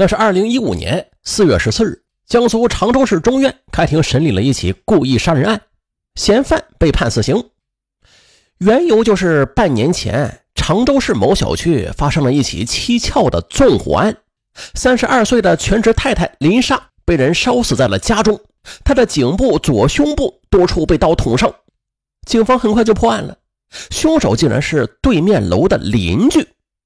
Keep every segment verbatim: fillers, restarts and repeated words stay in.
那是二零一五年四月十四日，江苏常州市中院开庭审理了一起故意杀人案，嫌犯被判死刑。缘由就是半年前常州市某小区发生了一起蹊跷的纵火案，三十二岁的全职太太林莎被人烧死在了家中，她的颈部、左胸部多处被刀捅伤。警方很快就破案了，凶手竟然是对面楼的邻居。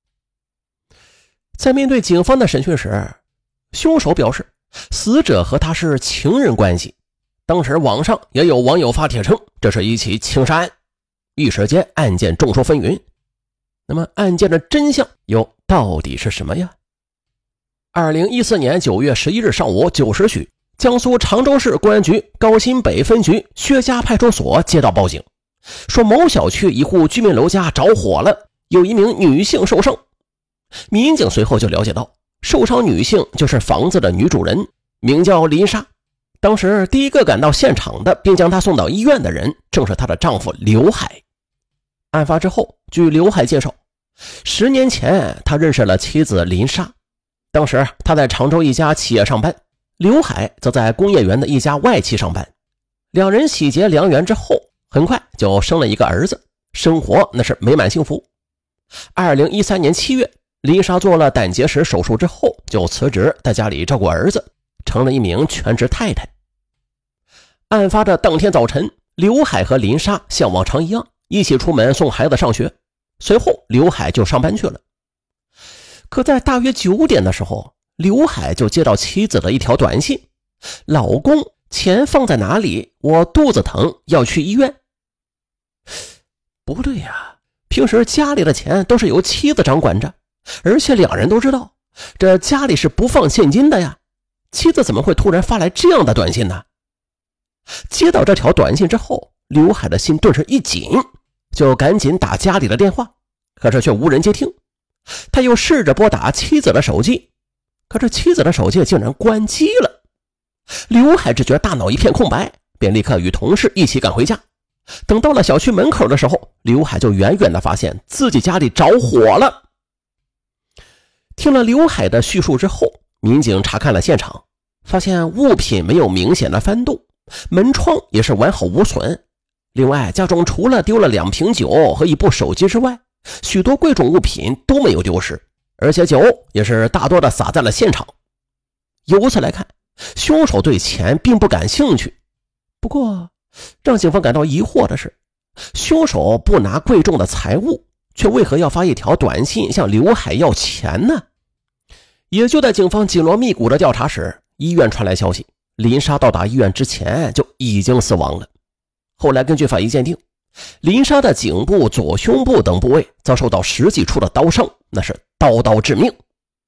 在面对警方的审讯时，凶手表示死者和他是情人关系，当时网上也有网友发帖称这是一起情杀案，一时间案件众说纷纭。那么案件的真相又到底是什么呀？二零一四年九月十一日上午九时许，江苏常州市公安局高新北分局薛家派出所接到报警，说某小区一户居民楼家着火了，有一名女性受伤。民警随后就了解到，受伤女性就是房子的女主人，名叫林莎。当时第一个赶到现场的并将她送到医院的人正是她的丈夫刘海。案发之后，据刘海介绍，十年前他认识了妻子林莎，当时他在常州一家企业上班，刘海则在工业园的一家外企上班。两人喜结良缘之后，很快就生了一个儿子，生活那是美满幸福。二零一三年七月，林莎做了胆结石手术之后就辞职，在家里照顾儿子，成了一名全职太太。案发的当天早晨，刘海和林莎像往常一样一起出门送孩子上学，随后刘海就上班去了。可在大约九点的时候，刘海就接到妻子的一条短信，老公，钱放在哪里？我肚子疼，要去医院。不对呀，平时家里的钱都是由妻子掌管着，而且两人都知道这家里是不放现金的呀，妻子怎么会突然发来这样的短信呢？接到这条短信之后，刘海的心顿时一紧，就赶紧打家里的电话，可是却无人接听。他又试着拨打妻子的手机，可是妻子的手机竟然关机了。刘海只觉大脑一片空白，便立刻与同事一起赶回家。等到了小区门口的时候，刘海就远远地发现自己家里着火了。听了刘海的叙述之后，民警查看了现场，发现物品没有明显的翻动，门窗也是完好无损。另外，家中除了丢了两瓶酒和一部手机之外，许多贵重物品都没有丢失，而且酒也是大多的洒在了现场。由此来看，凶手对钱并不感兴趣。不过让警方感到疑惑的是，凶手不拿贵重的财物，却为何要发一条短信向刘海要钱呢？也就在警方紧锣密鼓的调查时，医院传来消息，林莎到达医院之前就已经死亡了。后来根据法医鉴定，林莎的颈部、左胸部等部位遭受到十几处的刀伤，那是刀刀致命。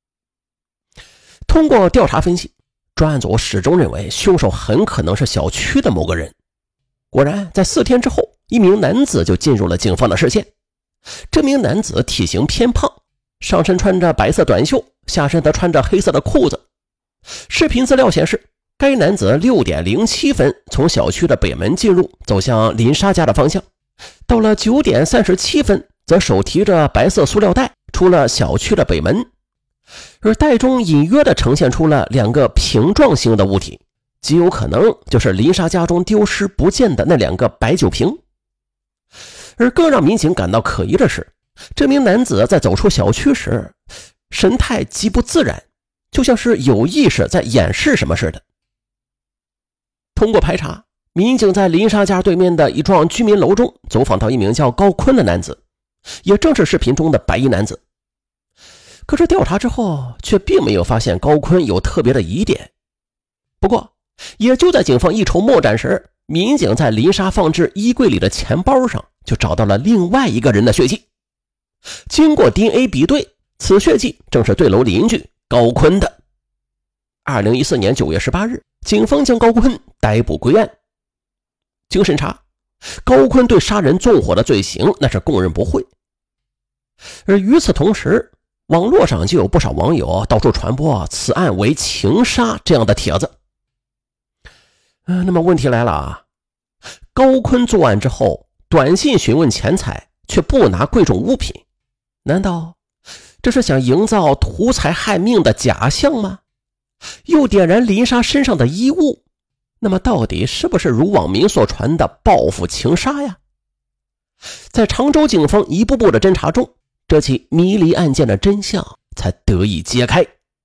通过调查分析，专案组始终认为凶手很可能是小区的某个人。果然，在四天之后，一名男子就进入了警方的视线。这名男子体型偏胖，上身穿着白色短袖，下身则穿着黑色的裤子。视频资料显示，该男子六点零七分从小区的北门进入，走向林莎家的方向。到了九点三十七分，则手提着白色塑料袋出了小区的北门，而袋中隐约地呈现出了两个瓶状型的物体，极有可能就是林莎家中丢失不见的那两个白酒瓶。而更让民警感到可疑的是，这名男子在走出小区时，神态极不自然，就像是有意识在掩饰什么似的。通过排查，民警在林莎家对面的一幢居民楼中走访到一名叫高坤的男子，也正是视频中的白衣男子。可是调查之后，却并没有发现高坤有特别的疑点。不过，也就在警方一筹莫展时，民警在林莎放置衣柜里的钱包上就找到了另外一个人的血迹。经过 D N A 比对，此血迹正是对楼邻居高坤的。二零一四年九月十八日，警方将高坤逮捕归案。经审查，高坤对杀人纵火的罪行那是供认不讳。而与此同时，网络上就有不少网友到处传播此案为情杀这样的帖子。呃、那么问题来了啊，高坤作案之后短信询问钱财，却不拿贵重物品，难道这是想营造图财害命的假象吗？又点燃林莎身上的衣物，那么到底是不是如网民所传的报复情杀呀？在常州警方一步步的侦查中，这起迷离案件的真相才得以揭开。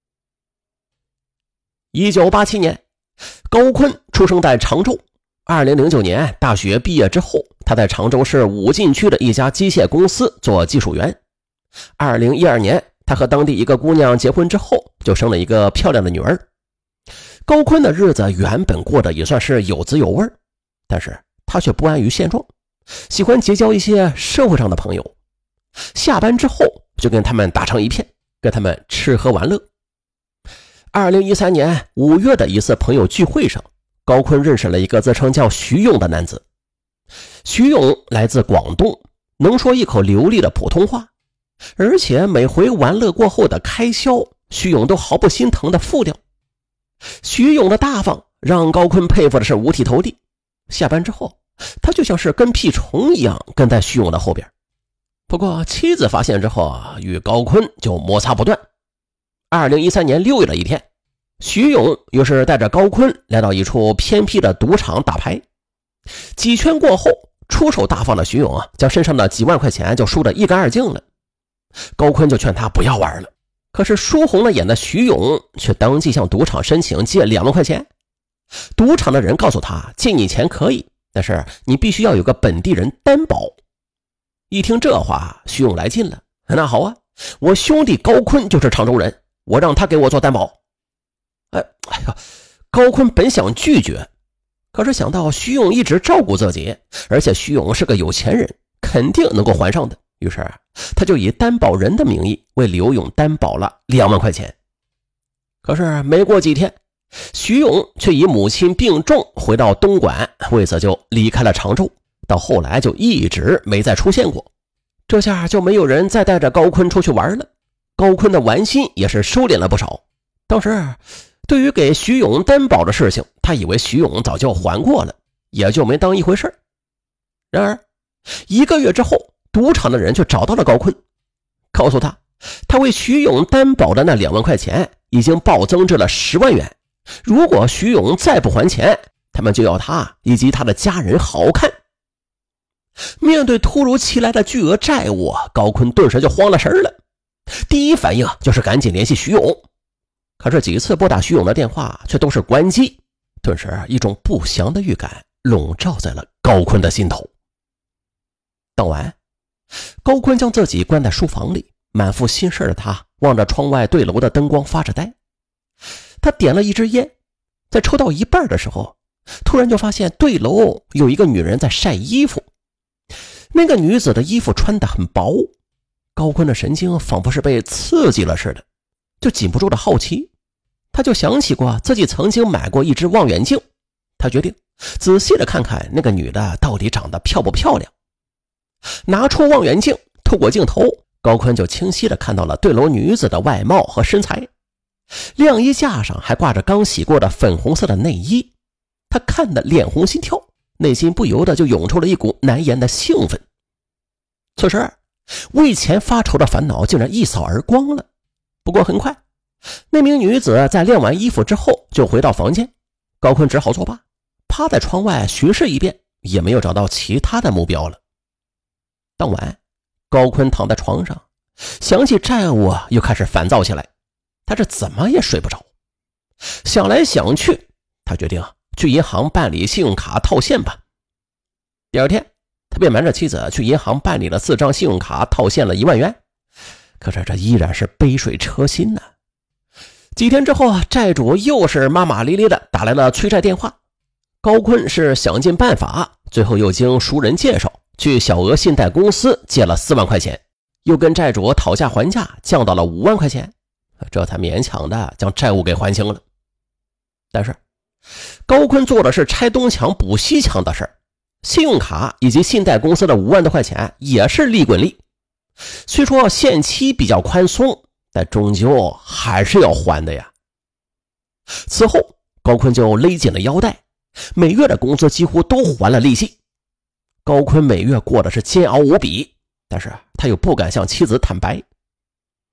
一九八七年，高坤出生在常州。二零零九年大学毕业之后，他在常州市武进区的一家机械公司做技术员。二零一二年，他和当地一个姑娘结婚之后，就生了一个漂亮的女儿。高坤的日子原本过得也算是有滋有味，但是他却不安于现状，喜欢结交一些社会上的朋友。下班之后就跟他们打成一片，跟他们吃喝玩乐。二零一三年五月的一次朋友聚会上，高坤认识了一个自称叫徐勇的男子。徐勇来自广东，能说一口流利的普通话，而且每回玩乐过后的开销，徐勇都毫不心疼的付掉。徐勇的大方让高坤佩服的是五体投地。下班之后，他就像是跟屁虫一样跟在徐勇的后边。不过妻子发现之后啊，与高坤就摩擦不断。二零一三年六月的一天，徐勇又是带着高坤来到一处偏僻的赌场打牌。几圈过后，出手大方的徐勇啊，将身上的几万块钱就输得一干二净了。高坤就劝他不要玩了，可是输红了眼的徐勇却当即向赌场申请借两万块钱。赌场的人告诉他，借你钱可以，但是你必须要有个本地人担保。一听这话，徐勇来劲了，那好啊，我兄弟高坤就是常州人，我让他给我做担保。哎哎呀，高坤本想拒绝，可是想到徐勇一直照顾自己，而且徐勇是个有钱人，肯定能够还上的，于是他就以担保人的名义为刘勇担保了两万块钱。可是没过几天，徐勇却以母亲病重回到东莞，为此就离开了常州，到后来就一直没再出现过。这下就没有人再带着高坤出去玩了，高坤的玩心也是收敛了不少。当时对于给徐勇担保的事情，他以为徐勇早就还过了，也就没当一回事。然而一个月之后，赌场的人却找到了高坤，告诉他他为徐勇担保的那两万块钱已经暴增至了十万元，如果徐勇再不还钱，他们就要他以及他的家人好看。面对突如其来的巨额债务，高坤顿时就慌了神了，第一反应就是赶紧联系徐勇。可是几次拨打徐勇的电话却都是关机，顿时一种不祥的预感笼罩在了高坤的心头。当晚，高坤将自己关在书房里，满腹心事的他望着窗外对楼的灯光发着呆。他点了一支烟，在抽到一半的时候，突然就发现对楼有一个女人在晒衣服。那个女子的衣服穿得很薄，高坤的神经仿佛是被刺激了似的，就禁不住的好奇。他就想起过自己曾经买过一只望远镜，他决定仔细的看看那个女的到底长得漂不漂亮。拿出望远镜，透过镜头，高坤就清晰的看到了对楼女子的外貌和身材。晾衣架上还挂着刚洗过的粉红色的内衣，他看得脸红心跳，内心不由得就涌出了一股难言的兴奋。此时为钱发愁的烦恼竟然一扫而光了。不过很快，那名女子在晾完衣服之后就回到房间，高坤只好作罢，趴在窗外巡视一遍，也没有找到其他的目标了。当晚，高坤躺在床上，想起债务又开始烦躁起来，他是怎么也睡不着。想来想去，他决定去银行办理信用卡套现吧。第二天，他便瞒着妻子去银行办理了四张信用卡套现了一万元。可是这依然是杯水车薪呢。几天之后，债主又是骂骂咧咧的打来了催债电话。高坤是想尽办法，最后又经熟人介绍去小额信贷公司借了四万块钱，又跟债主讨价还价，降到了五万块钱，这才勉强的将债务给还清了。但是高坤做的是拆东墙补西墙的事儿，信用卡以及信贷公司的五万多块钱也是利滚利。虽说限期比较宽松，但终究还是要还的呀。此后，高坤就勒紧了腰带，每月的工资几乎都还了利息。高坤每月过的是煎熬无比，但是他又不敢向妻子坦白。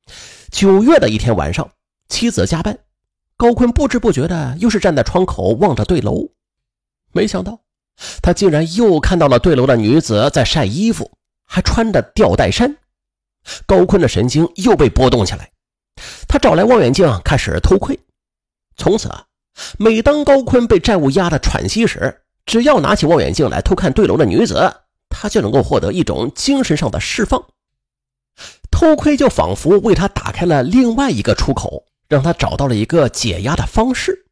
九月的一天晚上，妻子加班，高坤不知不觉的又是站在窗口望着对楼。没想到他竟然又看到了对楼的女子在晒衣服，还穿着吊带衫。高坤的神经又被波动起来，他找来望远镜开始偷窥。从此啊，每当高坤被债务压得喘息时，只要拿起望远镜来偷看对楼的女子，他就能够获得一种精神上的释放。偷窥就仿佛为他打开了另外一个出口，让他找到了一个解压的方式。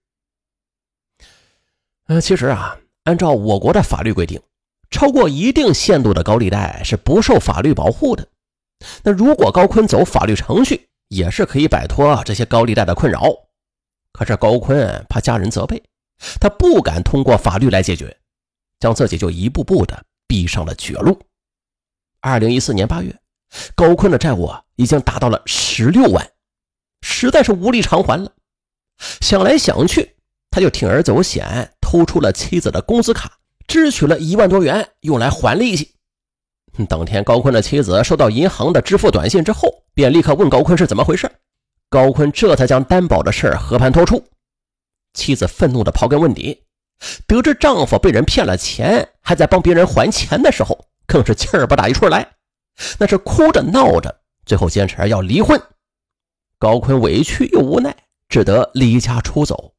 呃，其实啊，按照我国的法律规定，超过一定限度的高利贷是不受法律保护的。那如果高坤走法律程序，也是可以摆脱这些高利贷的困扰。可是高坤怕家人责备，他不敢通过法律来解决，将自己就一步步的逼上了绝路。二零一四年八月，高坤的债务啊已经达到了十六万，实在是无力偿还了。想来想去，他就铤而走险，偷出了妻子的工资卡，支取了一万多元用来还利息。当天高坤的妻子收到银行的支付短信之后，便立刻问高坤是怎么回事。高坤这才将担保的事和盘托出。妻子愤怒的刨根问底，得知丈夫被人骗了钱，还在帮别人还钱的时候，更是气儿不打一处来，那是哭着闹着，最后坚持要离婚。高坤委屈又无奈，只得离家出走。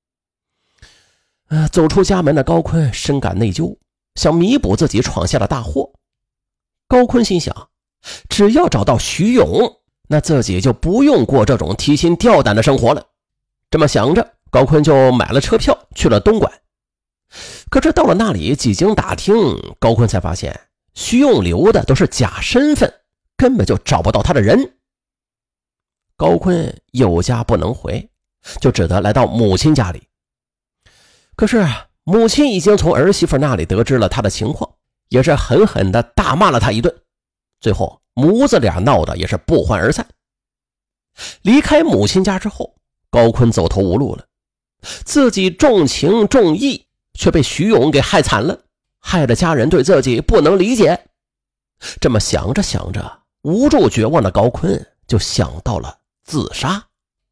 呃，走出家门的高坤深感内疚，想弥补自己闯下的大祸。高坤心想，只要找到徐勇，那自己就不用过这种提心吊胆的生活了。这么想着，高坤就买了车票去了东莞。可是到了那里，几经打听，高坤才发现徐勇留的都是假身份，根本就找不到他的人。高坤有家不能回，就只得来到母亲家里。可是母亲已经从儿媳妇那里得知了他的情况，也是狠狠地大骂了他一顿。最后母子俩闹得也是不欢而散。离开母亲家之后，高坤走投无路了，自己重情重义，却被徐勇给害惨了，害得家人对自己不能理解。这么想着想着，无助绝望的高坤就想到了自杀。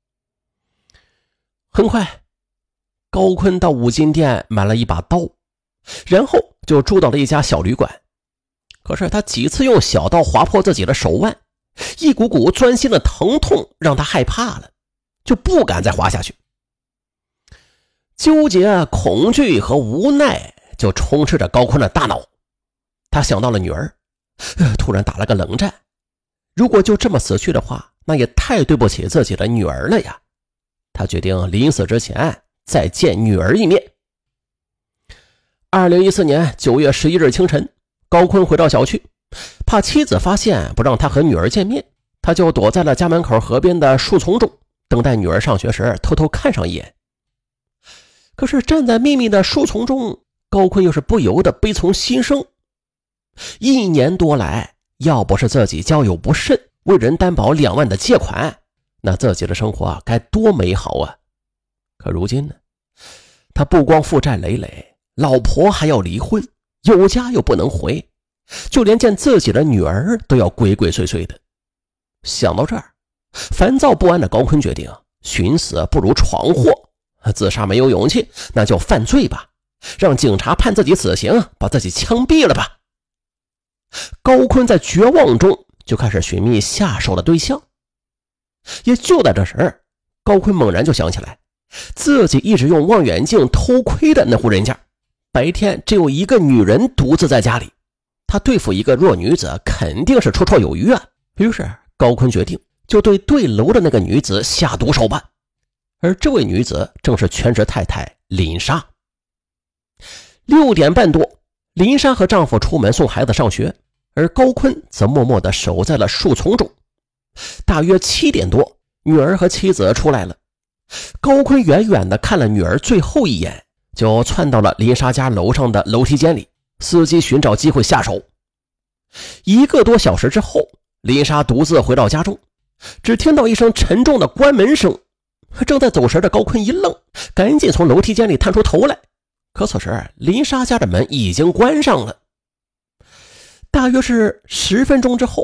很快，高坤到五金店买了一把刀，然后就住到了一家小旅馆。可是他几次用小刀划破自己的手腕，一股股钻心的疼痛让他害怕了，就不敢再划下去。纠结、恐惧和无奈就充斥着高坤的大脑。他想到了女儿，突然打了个冷战。如果就这么死去的话，那也太对不起自己的女儿了呀。他决定临死之前再见女儿一面。二零一四年九月十一日清晨，高坤回到小区，怕妻子发现不让他和女儿见面，他就躲在了家门口河边的树丛中，等待女儿上学时偷偷看上一眼。可是站在密密的树丛中，高坤又是不由得悲从心生。一年多来，要不是自己交友不慎，为人担保两万的借款，那自己的生活啊该多美好啊！可如今呢，他不光负债累累，老婆还要离婚，有家又不能回，就连见自己的女儿都要鬼鬼祟祟的。想到这儿，烦躁不安的高坤决定寻死不如闯祸，自杀没有勇气，那就犯罪吧，让警察判自己死刑，把自己枪毙了吧。高坤在绝望中就开始寻觅下手的对象。也就在这时，高坤猛然就想起来，自己一直用望远镜偷窥的那户人家，白天只有一个女人独自在家里，他对付一个弱女子肯定是绰绰有余啊。于是高坤决定就对对楼的那个女子下毒手吧。而这位女子正是全职太太林莎。六点半多，林莎和丈夫出门送孩子上学，而高坤则默默地守在了树丛中。大约七点多，女儿和妻子出来了。高坤远远地看了女儿最后一眼，就窜到了林莎家楼上的楼梯间里，伺机寻找机会下手。一个多小时之后，林莎独自回到家中，只听到一声沉重的关门声。正在走神的高坤一愣，赶紧从楼梯间里探出头来。可此时林莎家的门已经关上了。大约是十分钟之后，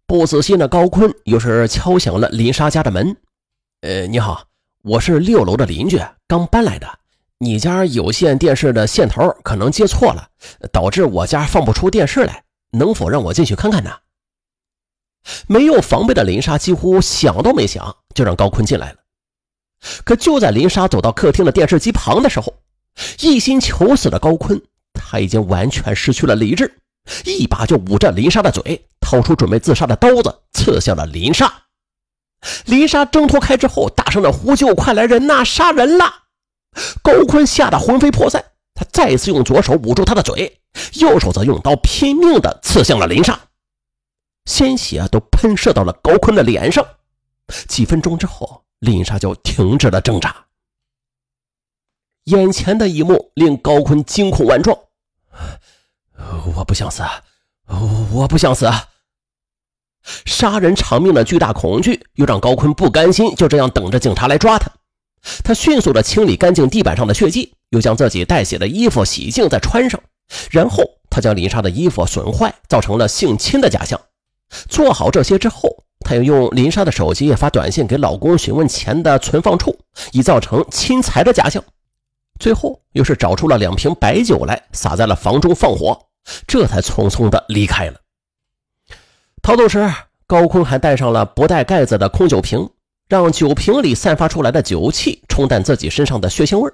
不死心的高坤又是敲响了林莎家的门。呃，你好，我是六楼的邻居，刚搬来的。你家有线电视的线头可能接错了，导致我家放不出电视来，能否让我进去看看呢？没有防备的林莎几乎想都没想，就让高坤进来了。可就在林莎走到客厅的电视机旁的时候，一心求死的高坤他已经完全失去了理智，一把就捂着林莎的嘴，掏出准备自杀的刀子，刺向了林莎。林莎挣脱开之后，大声的呼救：“快来人呐，杀人了！”高坤吓得魂飞魄散，他再次用左手捂住他的嘴，右手则用刀拼命的刺向了林莎，鲜血都喷射到了高坤的脸上。几分钟之后，林莎就停止了挣扎。眼前的一幕令高坤惊恐万状，我不想死，我不想死。杀人偿命的巨大恐惧又让高坤不甘心就这样等着警察来抓他。他迅速地清理干净地板上的血迹，又将自己带血的衣服洗净再穿上，然后他将林莎的衣服损坏，造成了性侵的假象。做好这些之后，他又用林莎的手机发短信给老公询问钱的存放处，以造成侵财的假象。最后又是找出了两瓶白酒来，撒在了房中放火，这才匆匆地离开了。逃走时，高坤还带上了不带盖子的空酒瓶，让酒瓶里散发出来的酒气冲淡自己身上的血腥味。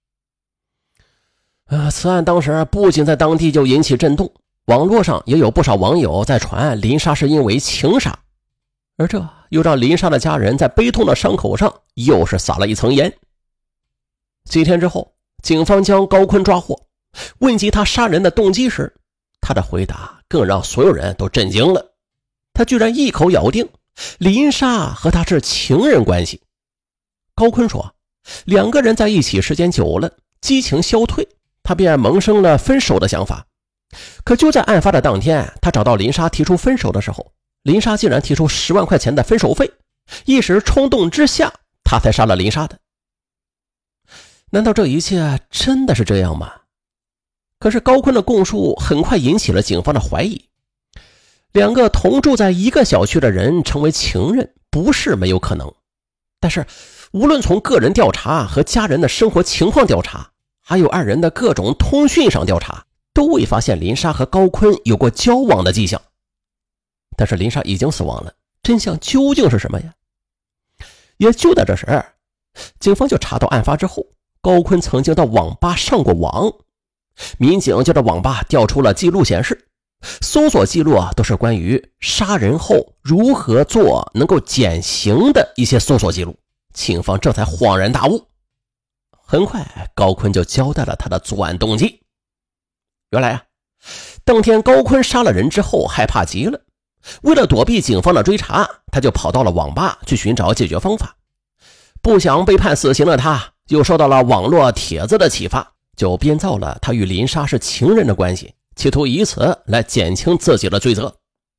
呃，此案当时不仅在当地就引起震动，网络上也有不少网友在传林莎是因为情杀，而这又让林莎的家人在悲痛的伤口上又是撒了一层盐。几天之后，警方将高坤抓获，问及他杀人的动机时，他的回答更让所有人都震惊了。他居然一口咬定林莎和他是情人关系。高坤说，两个人在一起时间久了，激情消退，他便萌生了分手的想法。可就在案发的当天，他找到林莎提出分手的时候，林莎竟然提出十万块钱的分手费，一时冲动之下，他才杀了林莎的。难道这一切真的是这样吗？可是高坤的供述很快引起了警方的怀疑。两个同住在一个小区的人成为情人不是没有可能，但是无论从个人调查和家人的生活情况调查，还有二人的各种通讯上调查，都未发现林莎和高坤有过交往的迹象。但是林莎已经死亡了，真相究竟是什么呀？也就在这时，警方就查到案发之后，高坤曾经到网吧上过网。民警就在网吧调出了记录，显示搜索记录啊，都是关于杀人后如何做能够减刑的一些搜索记录。警方这才恍然大悟。很快高坤就交代了他的作案动机。原来啊，当天高坤杀了人之后害怕极了，为了躲避警方的追查，他就跑到了网吧去寻找解决方法。不想被判死刑的他又受到了网络帖子的启发，就编造了他与林莎是情人的关系，企图以此来减轻自己的罪责。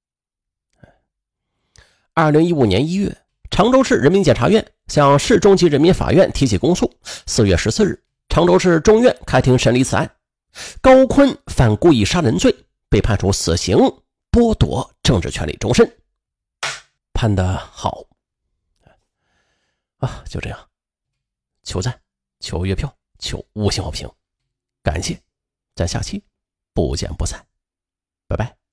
二零一五年一月，常州市人民检察院向市中级人民法院提起公诉。四月十四日，常州市中院开庭审理此案。高坤犯故意杀人罪，被判处死刑，剥夺政治权利终身。判得好啊！就这样，求赞，求月票，求五星好评，感谢，咱下期不见不散，拜拜。